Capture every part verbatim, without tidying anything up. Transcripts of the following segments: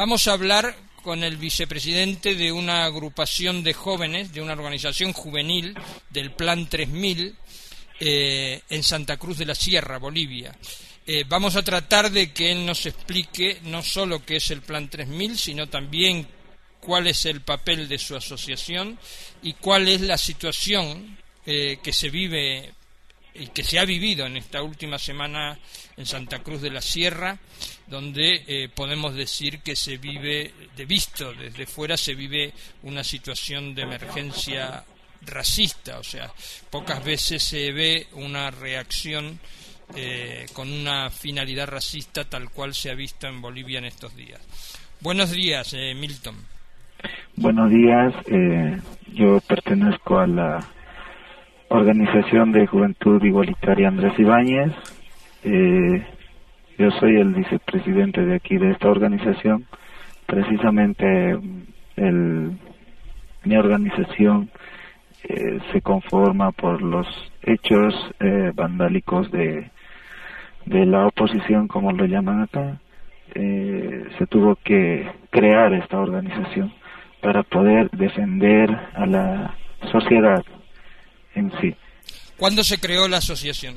Vamos a hablar con el vicepresidente de una agrupación de jóvenes, de una organización juvenil del Plan tres mil, eh, en Santa Cruz de la Sierra, Bolivia. Eh, vamos a tratar de que él nos explique no solo qué es el Plan tres mil, sino también cuál es el papel de su asociación y cuál es la situación eh, que se vive y que se ha vivido en esta última semana en Santa Cruz de la Sierra, donde eh, podemos decir que se vive, de visto desde fuera, se vive una situación de emergencia racista, o sea, pocas veces se ve una reacción eh, con una finalidad racista tal cual se ha visto en Bolivia en estos días. Buenos días, eh, Milton. Buenos días, eh, yo pertenezco a la Organización de Juventud Igualitaria Andrés Ibáñez. Eh, yo soy el vicepresidente de aquí de esta organización. Precisamente el, mi organización eh, se conforma por los hechos eh, vandálicos de, de la oposición, como lo llaman acá. Eh, se tuvo que crear esta organización para poder defender a la sociedad en sí. ¿Cuándo se creó la asociación?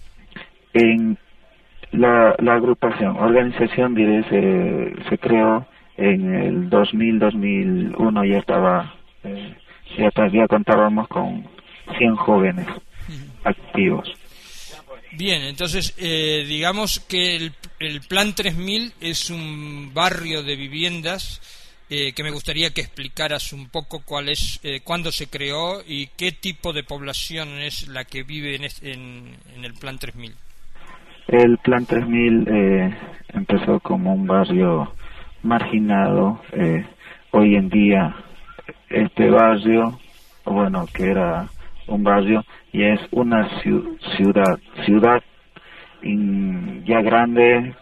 En la, la agrupación, organización, diré, se, se creó en el dos mil, dos mil uno, ya estaba, eh, ya, ya contábamos con cien jóvenes activos. Bien, entonces, eh, digamos que el, el Plan tres mil es un barrio de viviendas eh, que me gustaría que explicaras un poco cuál es, eh, cuándo se creó y qué tipo de población es la que vive en, en, en el Plan tres mil. El Plan tres mil eh, empezó como un barrio marginado. Eh, hoy en día este barrio, bueno, que era un barrio, y es una ciu ciudad, ciudad in, ya grande,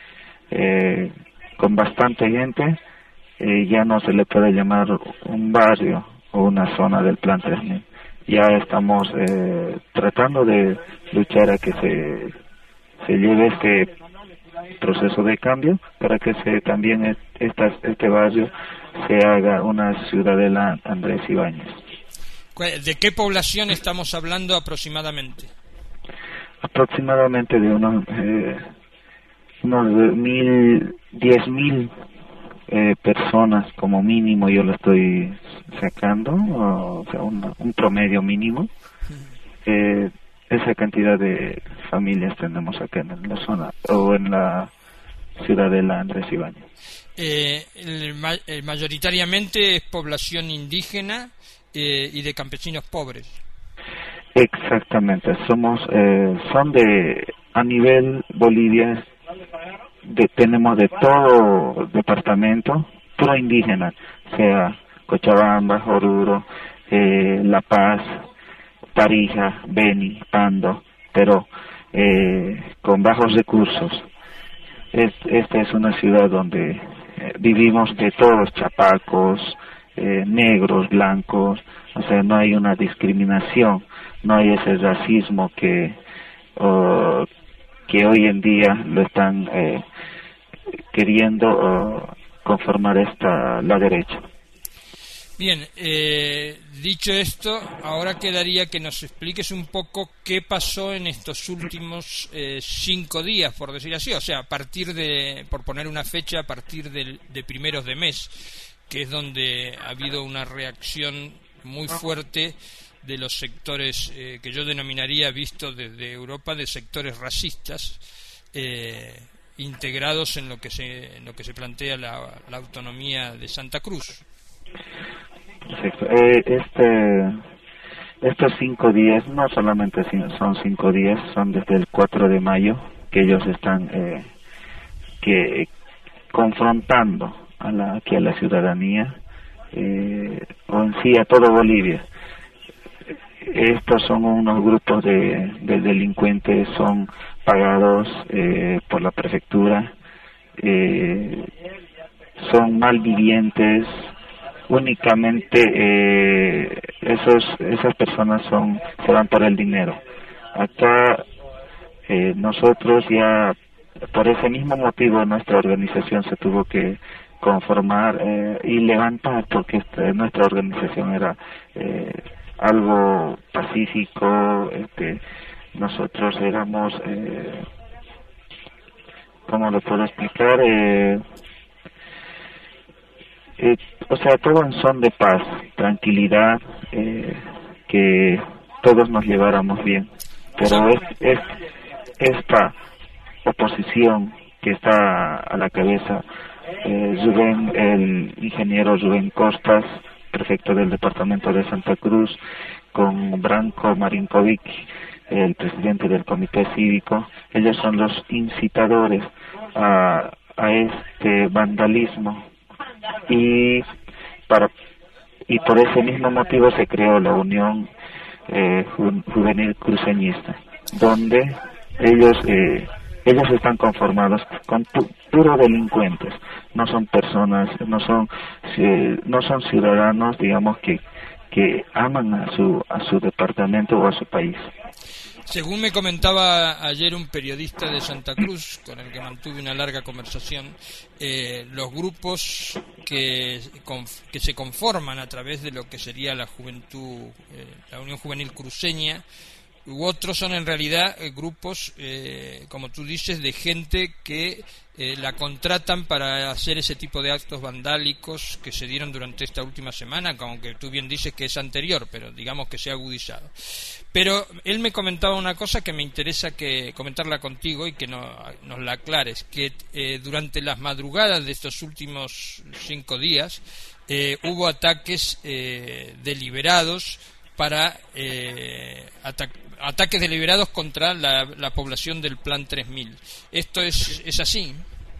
eh, con bastante gente. Eh, ya no se le puede llamar un barrio o una zona del Plan tres mil. Ya estamos eh, tratando de luchar a que se, se lleve este proceso de cambio para que se también esta, este barrio se haga una ciudadela Andrés Ibáñez. ¿De qué población estamos hablando aproximadamente? Aproximadamente de unos, eh, unos mil, diez mil eh, personas como mínimo, yo lo estoy sacando, o sea, un, un promedio mínimo. Eh, esa cantidad de familias tenemos acá en la zona, o en la ciudadela Andrés Ibáñez. Eh, el, el, mayoritariamente es población indígena eh, y de campesinos pobres. Exactamente, somos, eh, son de, a nivel Bolivia, de, tenemos de todo departamento, puro indígena, sea Cochabamba, Oruro, eh, La Paz, Tarija, Beni, Pando, pero eh, con bajos recursos. Es, esta es una ciudad donde eh, vivimos de todos, chapacos, eh, negros, blancos, o sea, no hay una discriminación, no hay ese racismo que uh, que hoy en día lo están eh, queriendo uh, conformar esta la derecha. Bien, eh, dicho esto, ahora quedaría que nos expliques un poco qué pasó en estos últimos eh, cinco días, por decir así, o sea, a partir de, por poner una fecha, a partir del, de primeros de mes, que es donde ha habido una reacción muy fuerte de los sectores eh, que yo denominaría, visto desde Europa, de sectores racistas eh, integrados en lo que se en lo que se plantea la, la autonomía de Santa Cruz. Perfecto. Eh, este estos cinco días no solamente son cinco días, son desde el cuatro de mayo que ellos están eh, que confrontando a la aquí a la ciudadanía eh, o en sí a todo Bolivia. Estos son unos grupos de, de delincuentes, son pagados eh, por la prefectura, eh, son malvivientes, únicamente eh, esos esas personas son se van por el dinero. Acá eh, nosotros ya por ese mismo motivo nuestra organización se tuvo que conformar eh, y levantar, porque este, nuestra organización era eh, algo pacífico. Este, nosotros éramos, eh, ¿cómo lo puedo explicar? Eh, eh, o sea, todo en son de paz, tranquilidad, eh, que todos nos lleváramos bien. Pero es, es esta oposición que está a la cabeza, eh, Rubén, el ingeniero Rubén Costas, prefecto del departamento de Santa Cruz, con Branko Marinkovic, el presidente del comité cívico. Ellos son los incitadores a, a este vandalismo, y para y por ese mismo motivo se creó la Unión eh, Ju- Juvenil Cruceñista, donde ellos eh, ellos están conformados con pu puro delincuentes, no son personas, no son eh, no son ciudadanos, digamos, que que aman a su a su departamento o a su país. Según me comentaba ayer un periodista de Santa Cruz, con el que mantuve una larga conversación, eh, los grupos que, que se conforman a través de lo que sería la juventud, eh, la Unión Juvenil Cruceña, u otros son en realidad eh, grupos, eh, como tú dices, de gente que eh, la contratan para hacer ese tipo de actos vandálicos que se dieron durante esta última semana, aunque tú bien dices que es anterior, pero digamos que se ha agudizado. Pero él me comentaba una cosa que me interesa que comentarla contigo y que no, nos la aclares, que eh, durante las madrugadas de estos últimos cinco días eh, hubo ataques eh, deliberados para eh, ata ataques deliberados contra la, la población del Plan tres mil. ¿Esto es, es así?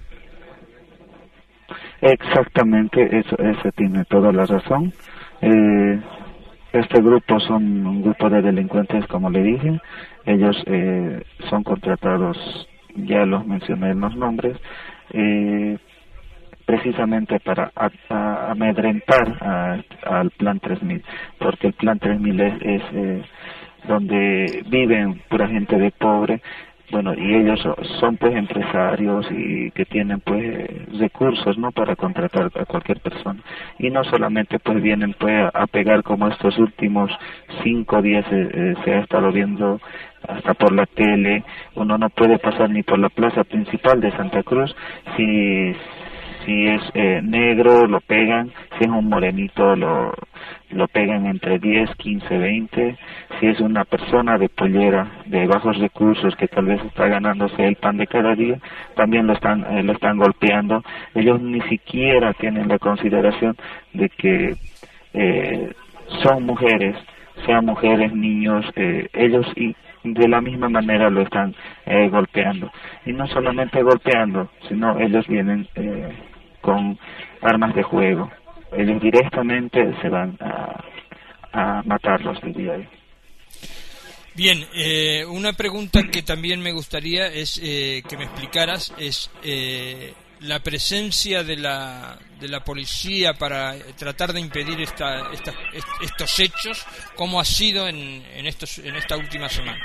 Exactamente, eso, eso tiene toda la razón. Eh, este grupo son un grupo de delincuentes, como le dije. Ellos eh, son contratados, ya los mencioné en los nombres, eh, precisamente para a, a, amedrentar a, al Plan tres mil, porque el Plan tres mil es, es eh, donde viven pura gente de pobre, bueno, y ellos son, son pues empresarios y que tienen pues recursos, ¿no?, para contratar a cualquier persona, y no solamente pues vienen pues a, a pegar como estos últimos cinco días eh, eh, se ha estado viendo hasta por la tele. Uno no puede pasar ni por la plaza principal de Santa Cruz, si si es eh, negro lo pegan, si es un morenito lo lo pegan entre diez, quince, veinte, si es una persona de pollera, de bajos recursos, que tal vez está ganándose el pan de cada día, también lo están eh, lo están golpeando. Ellos ni siquiera tienen la consideración de que eh, son mujeres, sean mujeres, niños, eh, ellos y de la misma manera lo están eh, golpeando, y no solamente golpeando, sino ellos vienen eh, con armas de juego. Ellos directamente se van a, a matarlos, diría yo. Bien, eh, una pregunta que también me gustaría es eh, que me explicaras es eh, la presencia de la de la policía para tratar de impedir esta, esta, estos hechos, ¿cómo ha sido en, en estos en esta última semana?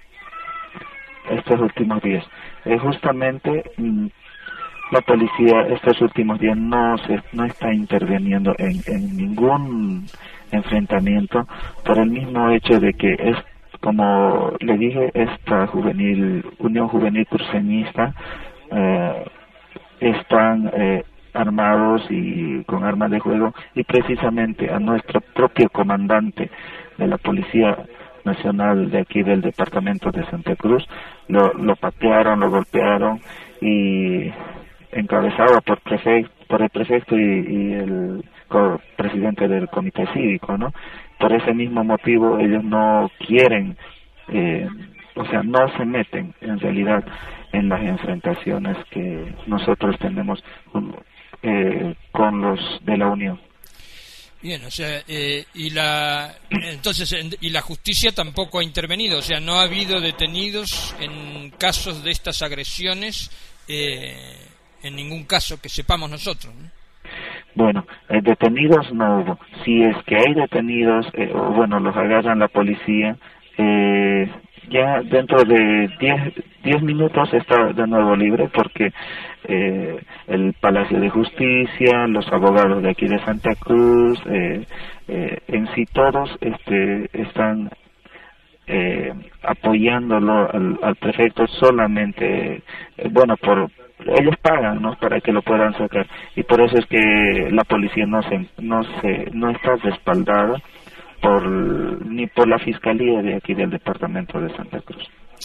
Estos últimos días, eh, justamente mmm, la policía estos últimos días no se no está interviniendo en, en ningún enfrentamiento, por el mismo hecho de que es, como le dije, esta juvenil Unión Juvenil Cruceñista eh, están eh, armados y con armas de juego, y precisamente a nuestro propio comandante de la Policía Nacional de aquí del departamento de Santa Cruz lo, lo patearon, lo golpearon, y encabezado por prefecto, por el prefecto y, y el presidente del comité cívico, ¿no? Por ese mismo motivo ellos no quieren, eh, o sea, no se meten en realidad en las enfrentaciones que nosotros tenemos eh, con los de la Unión. Bien, o sea, eh, y la entonces y la justicia tampoco ha intervenido, o sea, no ha habido detenidos en casos de estas agresiones, eh, en ningún caso que sepamos nosotros, ¿no? Bueno, eh, detenidos no hubo. Si es que hay detenidos, eh, o bueno, los agarran la policía, eh, ya dentro de diez minutos está de nuevo libre porque eh, el Palacio de Justicia, los abogados de aquí de Santa Cruz, eh, eh, en sí todos este, están eh, apoyándolo al, al prefecto solamente, eh, bueno, por ellos pagan, ¿no?, para que lo puedan sacar, y por eso es que la policía no se no se no está respaldada por ni por la fiscalía de aquí del departamento de Santa Cruz.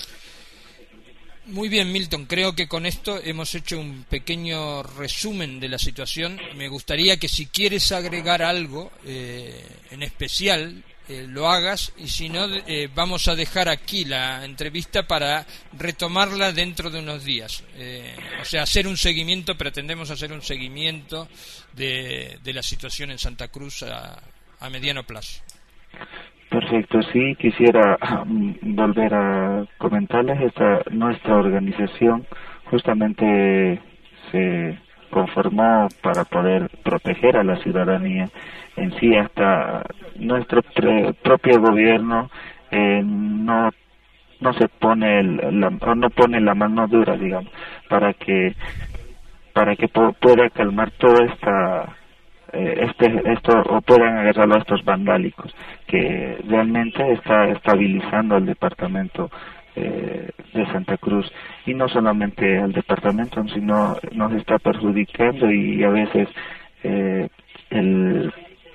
Muy bien, Milton, creo que con esto hemos hecho un pequeño resumen de la situación. Me gustaría que si quieres agregar algo eh, en especial eh, lo hagas, y si no eh, vamos a dejar aquí la entrevista para retomarla dentro de unos días. Eh, o sea, hacer un seguimiento, pretendemos hacer un seguimiento de, de la situación en Santa Cruz a, a mediano plazo. Perfecto, sí, quisiera um, volver a comentarles, esta nuestra organización justamente se conformó para poder proteger a la ciudadanía en sí. Hasta nuestro pre, propio gobierno eh, no no se pone el, la, o no pone la mano dura, digamos, para que para que po, pueda calmar toda esta eh, este esto o puedan agarrarlo a estos vandálicos que realmente está estabilizando el departamento eh, de Santa Cruz, y no solamente al departamento, sino nos está perjudicando, y a veces eh, el,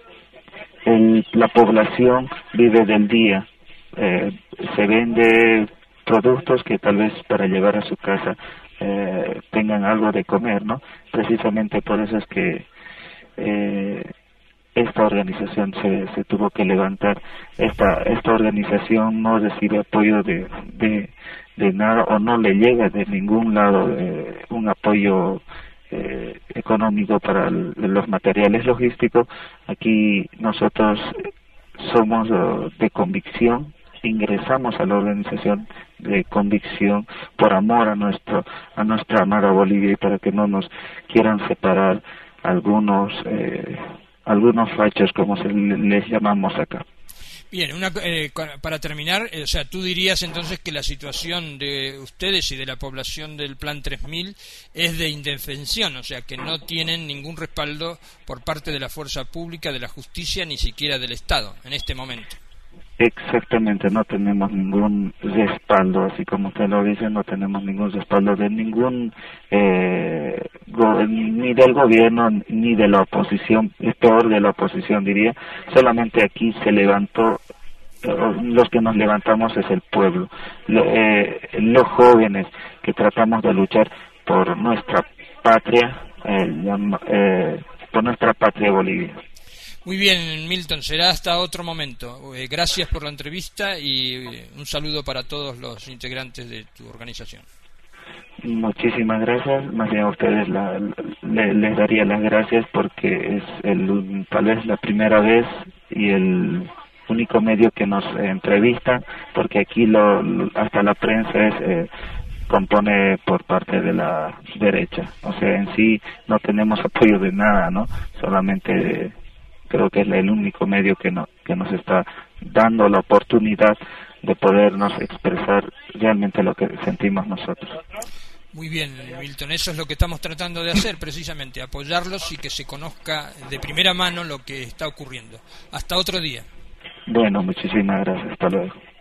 el la población vive del día. Eh, se vende productos que tal vez para llevar a su casa eh, tengan algo de comer, ¿no? Precisamente por eso es que eh, esta organización se, se tuvo que levantar. Esta esta organización no recibe apoyo de, de, de nada, o no le llega de ningún lado eh, un apoyo eh, económico para el, los materiales logísticos. Aquí nosotros somos uh, de convicción, ingresamos a la organización de convicción por amor a nuestro a nuestra amada Bolivia, y para que no nos quieran separar algunos eh, algunos fachos, como se les llamamos acá. Bien, una, eh, para terminar, eh, o sea, tú dirías entonces que la situación de ustedes y de la población del Plan tres mil es de indefensión, o sea, que no tienen ningún respaldo por parte de la fuerza pública, de la justicia, ni siquiera del Estado en este momento. Exactamente, no tenemos ningún respaldo, así como usted lo dice, no tenemos ningún respaldo de ningún, eh, go, ni del gobierno, ni de la oposición, es peor de la oposición diría. Solamente aquí se levantó, los que nos levantamos es el pueblo, lo, eh, los jóvenes que tratamos de luchar por nuestra patria, eh, eh, por nuestra patria Bolivia. Muy bien, Milton, será hasta otro momento. Eh, gracias por la entrevista y un saludo para todos los integrantes de tu organización. Muchísimas gracias. Más bien a ustedes la, le, les daría las gracias porque es el, tal vez la primera vez y el único medio que nos entrevista, porque aquí lo, hasta la prensa es eh, compone por parte de la derecha. O sea, en sí no tenemos apoyo de nada, ¿no? Solamente creo que es el único medio que, no, que nos está dando la oportunidad de podernos expresar realmente lo que sentimos nosotros. Muy bien, Milton, eso es lo que estamos tratando de hacer precisamente, apoyarlos y que se conozca de primera mano lo que está ocurriendo. Hasta otro día. Bueno, muchísimas gracias, hasta luego.